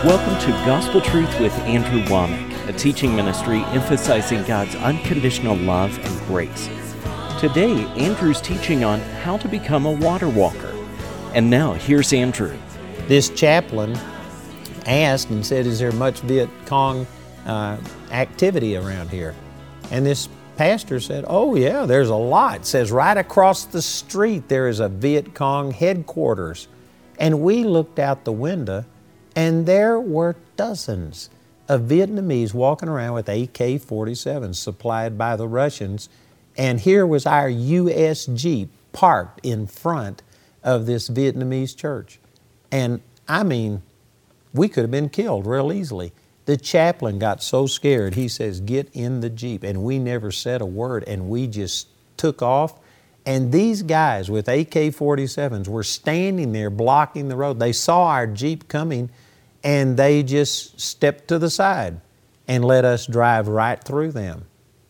Welcome to Gospel Truth with Andrew Womack, a teaching ministry emphasizing God's unconditional love and grace. Today, Andrew's teaching on how to become a water walker. And now, here's Andrew. This chaplain asked and said, is there much Viet Cong activity around here? And this pastor said, oh yeah, there's a lot. It says right across the street there is a Viet Cong headquarters. And we looked out the window and there were dozens of Vietnamese walking around with AK-47s supplied by the Russians. And here was our U.S. Jeep parked in front of this Vietnamese church. And I mean, we could have been killed real easily. The chaplain got so scared, he says, get in the Jeep. And we never said a word, and we just took off. And these guys with AK-47s were standing there blocking the road. They saw our Jeep coming, and they just stepped to the side and let us drive right through them.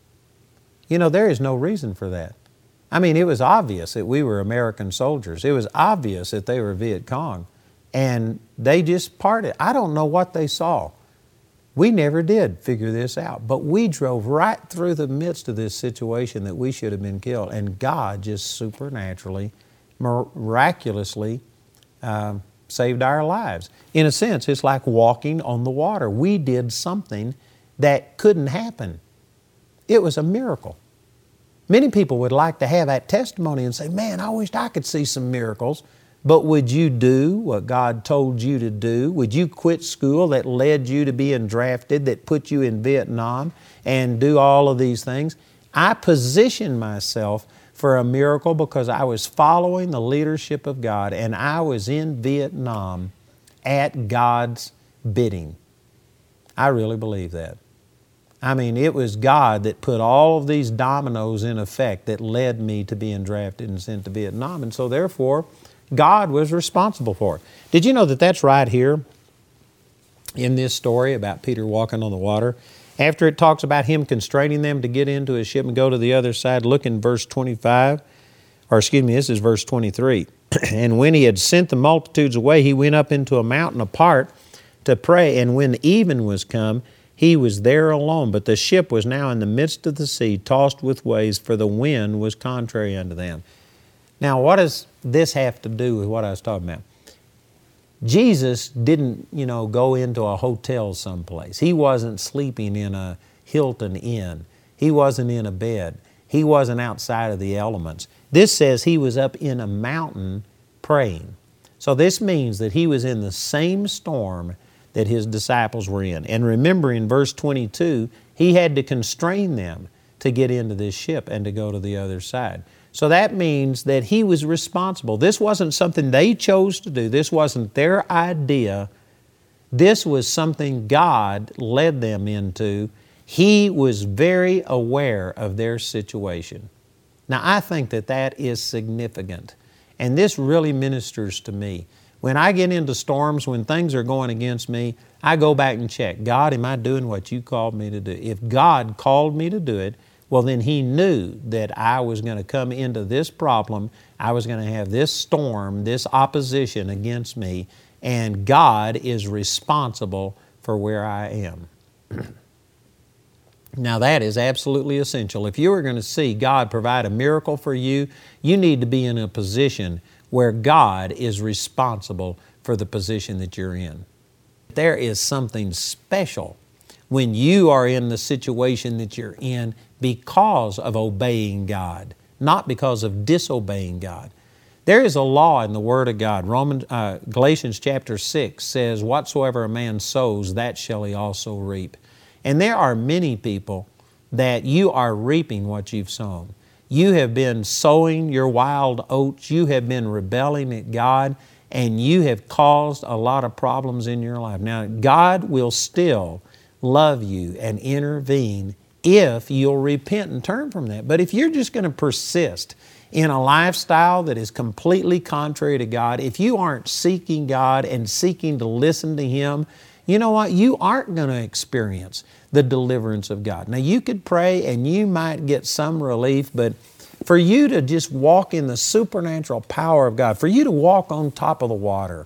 You know, there is no reason for that. I mean, it was obvious that we were American soldiers. It was obvious that they were Viet Cong. And they just parted. I don't know what they saw. We never did figure this out, but we drove right through the midst of this situation that we should have been killed, and God just supernaturally, miraculously saved our lives. In a sense, it's like walking on the water. We did something that couldn't happen. It was a miracle. Many people would like to have that testimony and say, man, I wished I could see some miracles. But would you do what God told you to do? Would you quit school that led you to being drafted, that put you in Vietnam, and do all of these things? I positioned myself for a miracle because I was following the leadership of God, and I was in Vietnam at God's bidding. I really believe that. I mean, it was God that put all of these dominoes in effect that led me to being drafted and sent to Vietnam, and so therefore, God was responsible for it. Did you know that that's right here in this story about Peter walking on the water? After it talks about him constraining them to get into his ship and go to the other side, look in verse 25, this is verse 23. And when he had sent the multitudes away, he went up into a mountain apart to pray. And when even was come, he was there alone. But the ship was now in the midst of the sea, tossed with waves, for the wind was contrary unto them. Now, what does this have to do with what I was talking about? Jesus didn't, go into a hotel someplace. He wasn't sleeping in a Hilton Inn. He wasn't in a bed. He wasn't outside of the elements. This says he was up in a mountain praying. So this means that he was in the same storm that his disciples were in. And remember in verse 22, he had to constrain them to get into this ship and to go to the other side. So that means that he was responsible. This wasn't something they chose to do. This wasn't their idea. This was something God led them into. He was very aware of their situation. Now, I think that that is significant. And this really ministers to me. When I get into storms, when things are going against me, I go back and check. God, am I doing what you called me to do? If God called me to do it, well, then He knew that I was going to come into this problem. I was going to have this storm, this opposition against me, and God is responsible for where I am. Now, that is absolutely essential. If you are going to see God provide a miracle for you, you need to be in a position where God is responsible for the position that you're in. There is something special when you are in the situation that you're in because of obeying God, not because of disobeying God. There is a law in the Word of God. Galatians chapter 6 says, whatsoever a man sows, that shall he also reap. And there are many people that you are reaping what you've sown. You have been sowing your wild oats. You have been rebelling at God, and you have caused a lot of problems in your life. Now, God will still love you and intervene if you'll repent and turn from that. But if you're just going to persist in a lifestyle that is completely contrary to God, if you aren't seeking God and seeking to listen to Him, you know what? You aren't going to experience the deliverance of God. Now, you could pray and you might get some relief, but for you to just walk in the supernatural power of God, for you to walk on top of the water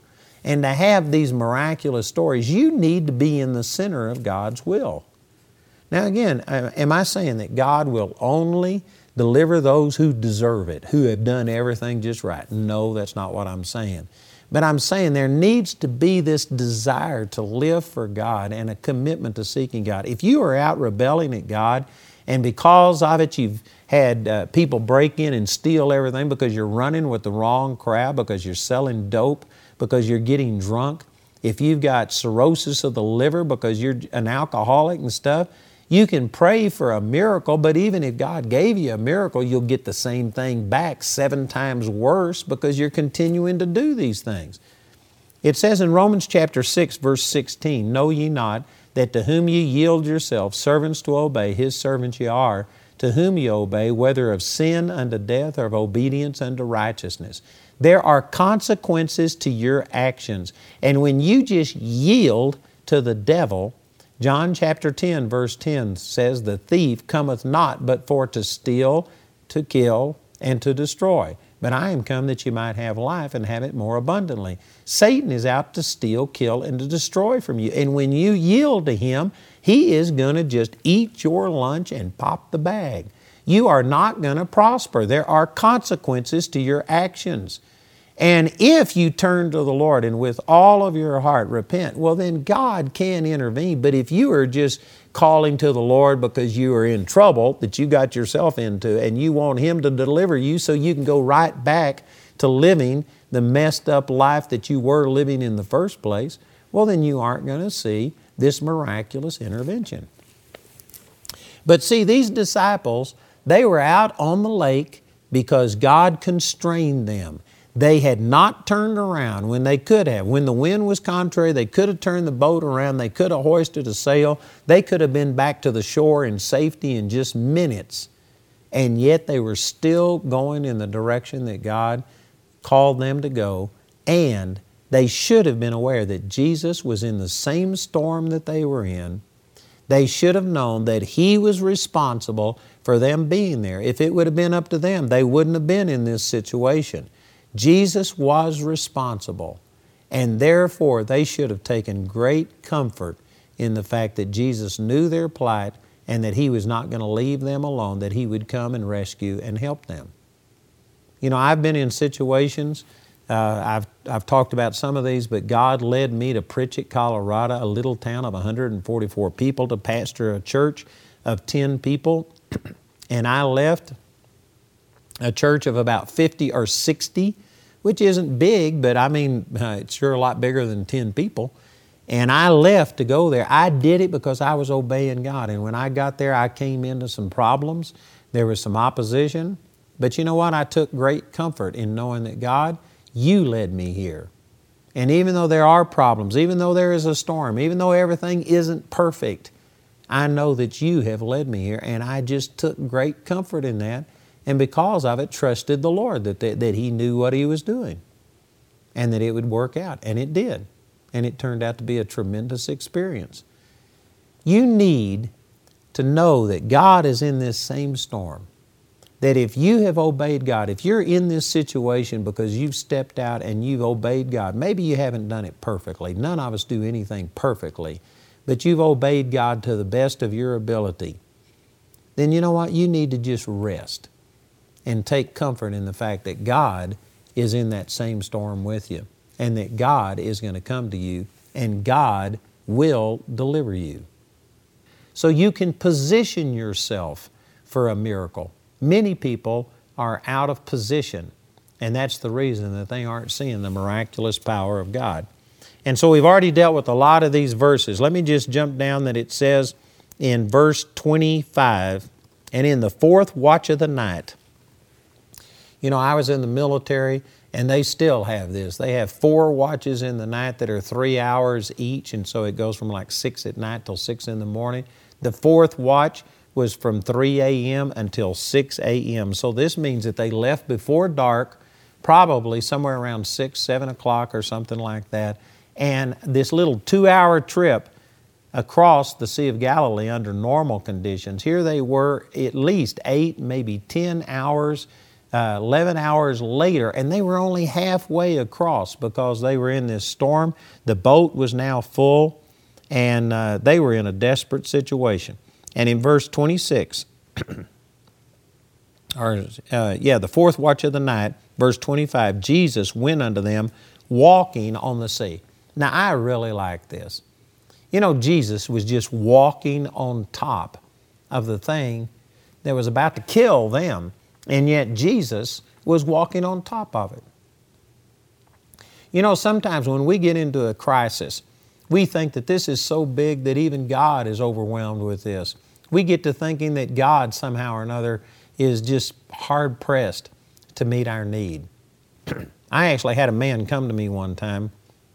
and to have these miraculous stories, you need to be in the center of God's will. Now again, am I saying that God will only deliver those who deserve it, who have done everything just right? No, that's not what I'm saying. But I'm saying there needs to be this desire to live for God and a commitment to seeking God. If you are out rebelling at God, and because of it you've had people break in and steal everything because you're running with the wrong crowd, because you're selling dope, because you're getting drunk, if you've got cirrhosis of the liver because you're an alcoholic and stuff, you can pray for a miracle, but even if God gave you a miracle, you'll get the same thing back 7 times worse because you're continuing to do these things. It says in Romans chapter 6, verse 16, "Know ye not that to whom ye yield yourselves servants to obey, His servants ye are, to whom ye obey, whether of sin unto death or of obedience unto righteousness." There are consequences to your actions. And when you just yield to the devil, John chapter 10, verse 10 says, "The thief cometh not but for to steal, to kill, and to destroy. But I am come that you might have life and have it more abundantly." Satan is out to steal, kill, and to destroy from you. And when you yield to him, he is going to just eat your lunch and pop the bag. You are not going to prosper. There are consequences to your actions. And if you turn to the Lord and with all of your heart repent, well then God can intervene. But if you are just calling to the Lord because you are in trouble that you got yourself into and you want Him to deliver you so you can go right back to living the messed up life that you were living in the first place, well then you aren't going to see this miraculous intervention. But see, these disciples, they were out on the lake because God constrained them. They had not turned around when they could have. When the wind was contrary, they could have turned the boat around. They could have hoisted a sail. They could have been back to the shore in safety in just minutes. And yet they were still going in the direction that God called them to go. And they should have been aware that Jesus was in the same storm that they were in. They should have known that He was responsible for them being there. If it would have been up to them, they wouldn't have been in this situation. Jesus was responsible, and therefore they should have taken great comfort in the fact that Jesus knew their plight and that He was not going to leave them alone, that He would come and rescue and help them. You know, I've been in situations, I've talked about some of these, but God led me to Pritchett, Colorado, a little town of 144 people, to pastor a church of 10 people, and I left a church of about 50 or 60, which isn't big, but I mean, it's sure a lot bigger than 10 people. And I left to go there. I did it because I was obeying God. And when I got there, I came into some problems. There was some opposition. But you know what? I took great comfort in knowing that God, You led me here. And even though there are problems, even though there is a storm, even though everything isn't perfect, I know that You have led me here. And I just took great comfort in that. And because of it, trusted the Lord that He knew what He was doing and that it would work out. And it did. And it turned out to be a tremendous experience. You need to know that God is in this same storm. That if you have obeyed God, if you're in this situation because you've stepped out and you've obeyed God, maybe you haven't done it perfectly. None of us do anything perfectly. But you've obeyed God to the best of your ability. Then you know what? You need to just rest and take comfort in the fact that God is in that same storm with you and that God is going to come to you and God will deliver you. So you can position yourself for a miracle. Many people are out of position, and that's the reason that they aren't seeing the miraculous power of God. And so we've already dealt with a lot of these verses. Let me just jump down that it says in verse 25, "And in the 4th watch of the night." You know, I was in the military, and they still have this. They have 4 watches in the night that are 3 hours each, and so it goes from like 6 at night till 6 in the morning. The 4th watch was from 3 a.m. until 6 a.m. So this means that they left before dark, probably somewhere around 6, 7 o'clock or something like that. And this little 2-hour trip across the Sea of Galilee under normal conditions, here they were at least 8, maybe 10 hours 11 hours later, and they were only halfway across because they were in this storm. The boat was now full, and they were in a desperate situation. And in verse 26, the fourth watch of the night, verse 25, Jesus went unto them walking on the sea. Now, I really like this. You know, Jesus was just walking on top of the thing that was about to kill them, and yet Jesus was walking on top of it. You know, sometimes when we get into a crisis, we think that this is so big that even God is overwhelmed with this. We get to thinking that God somehow or another is just hard-pressed to meet our need. I actually had a man come to me one time,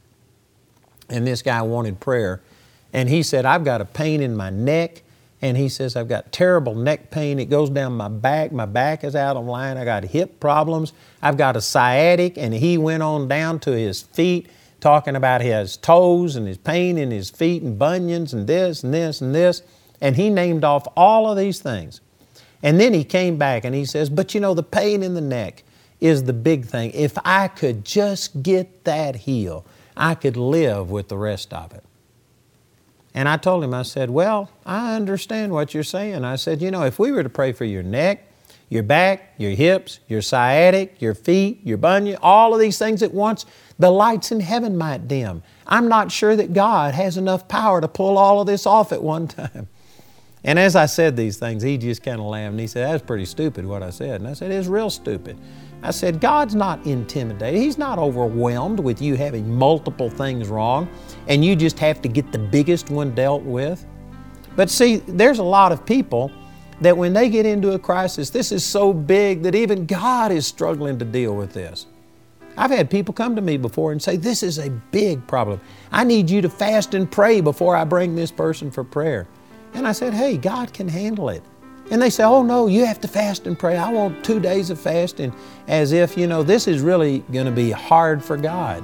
and this guy wanted prayer. And he said, I've got a pain in my neck. And he says, I've got terrible neck pain. It goes down my back. My back is out of line. I got hip problems. I've got a sciatic. And he went on down to his feet, talking about his toes and his pain in his feet and bunions and this and this and this. And he named off all of these things. And then he came back and he says, but you know, the pain in the neck is the big thing. If I could just get that healed, I could live with the rest of it. And I told him, I said, well, I understand what you're saying. I said, you know, if we were to pray for your neck, your back, your hips, your sciatic, your feet, your bunion, all of these things at once, the lights in heaven might dim. I'm not sure that God has enough power to pull all of this off at one time. And as I said these things, he just kind of laughed and he said, that's pretty stupid what I said. And I said, it's real stupid. I said, God's not intimidated. He's not overwhelmed with you having multiple things wrong and you just have to get the biggest one dealt with. But see, there's a lot of people that when they get into a crisis, this is so big that even God is struggling to deal with this. I've had people come to me before and say, this is a big problem. I need you to fast and pray before I bring this person for prayer. And I said, hey, God can handle it. And they say, oh no, you have to fast and pray. I want 2 days of fasting, as if, you know, this is really going to be hard for God.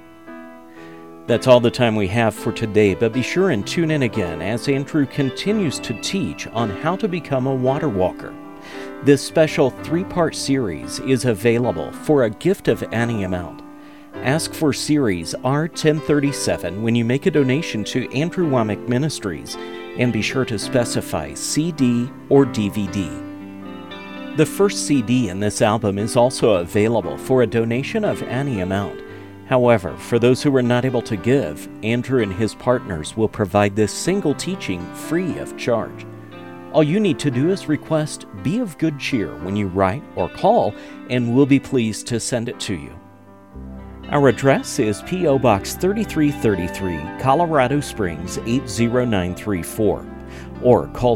That's all the time we have for today, but be sure and tune in again as Andrew continues to teach on how to become a water walker. This special 3-part series is available for a gift of any amount. Ask for Series R1037 when you make a donation to Andrew Wommack Ministries, and be sure to specify CD or DVD. The first CD in this album is also available for a donation of any amount. However, for those who are not able to give, Andrew and his partners will provide this single teaching free of charge. All you need to do is request Be of Good Cheer when you write or call, and we'll be pleased to send it to you. Our address is P.O. Box 3333, Colorado Springs 80934, or call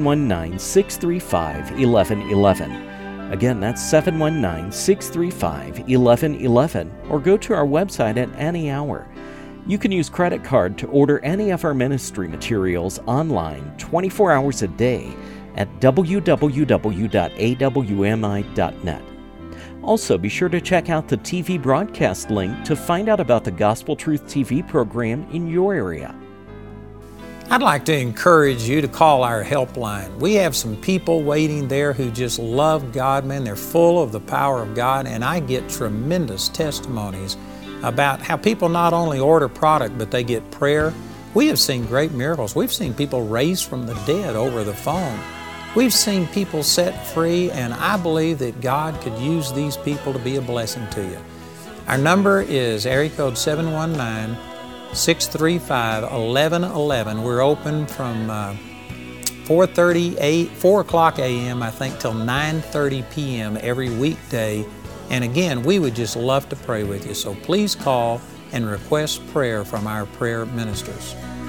719-635-1111. Again, that's 719-635-1111, or go to our website at any hour. You can use credit card to order any of our ministry materials online 24 hours a day at www.awmi.net. Also, be sure to check out the TV broadcast link to find out about the Gospel Truth TV program in your area. I'd like to encourage you to call our helpline. We have some people waiting there who just love God, man. They're full of the power of God, and I get tremendous testimonies about how people not only order product, but they get prayer. We have seen great miracles. We've seen people raised from the dead over the phone. We've seen people set free, and I believe that God could use these people to be a blessing to you. Our number is area code 719-635-1111. We're open from 4 o'clock a.m., I think, till 9:30 p.m. every weekday. And again, we would just love to pray with you. So please call and request prayer from our prayer ministers.